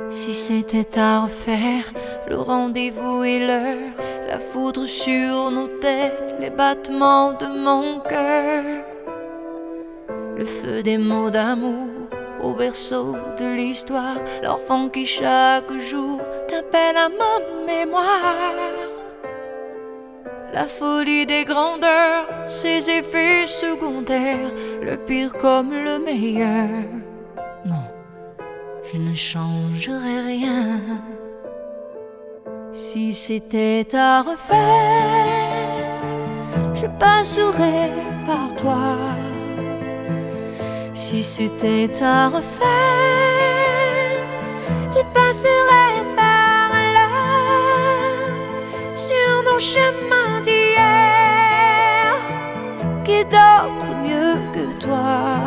Si c'était à refaire, le rendez-vous et l'heure, la foudre sur nos têtes, les battements de mon cœur, le feu des mots d'amour au berceau de l'histoire, l'enfant qui chaque jour t'appelle à ma mémoire. La folie des grandeurs, ses effets secondaires, le pire comme le meilleur. Non, je ne changerai rien. Si c'était à refaire, je passerais par toi. Si c'était à refaire, tu passerais par là. Sur nos chemins d'hier, qui d'autre mieux que toi?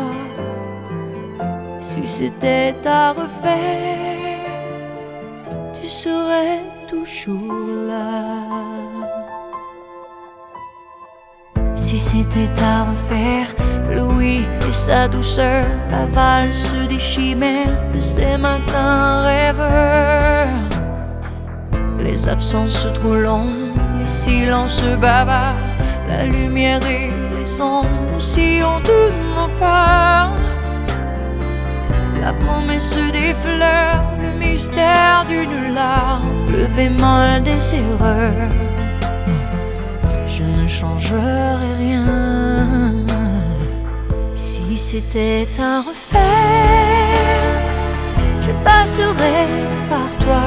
Si c'était à refaire, tu serais toujours là. Si c'était à refaire, Louis et sa douceur, la valse des chimères de ces matins rêveurs, les absences trop longues, les silences bavards, la lumière et les ombres sillons de nos peurs, la promesse des fleurs, le mystère d'une larme, le bémol des erreurs. Je ne changerai rien. Si c'était à refaire, je passerais par toi.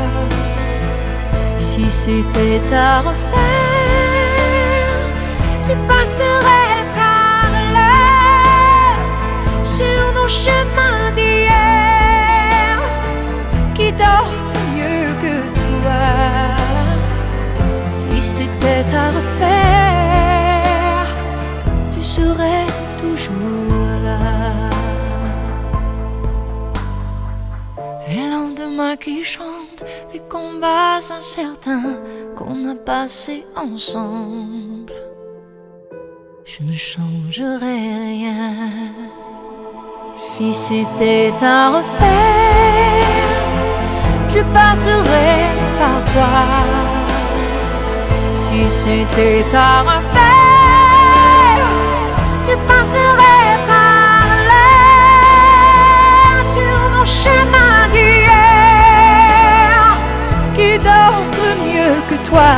Si c'était à refaire, tu passerais par là. Sur nos chemins d'hier, qui d'autre mieux que toi? Si c'était à refaire, tu serais toujours là. Les lendemains qui chantent, les combats incertains qu'on a passés ensemble, je ne changerai rien. Si c'était à refaire, je passerais par toi. Si c'était à refaire, tu passerais par là. Sur nos chemins d'hier, qui d'autre mieux que toi?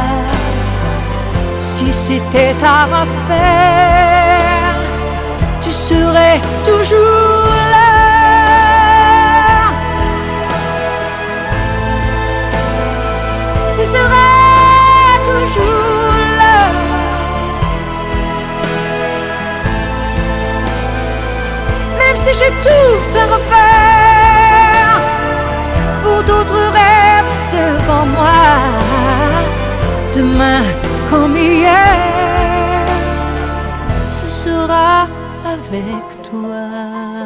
Si c'était à refaire, tu serais toujours là. Tu serais toujours là. Même si j'ai tout à refaire, pour d'autres rêves devant moi, demain comme hier, ce sera avec toi.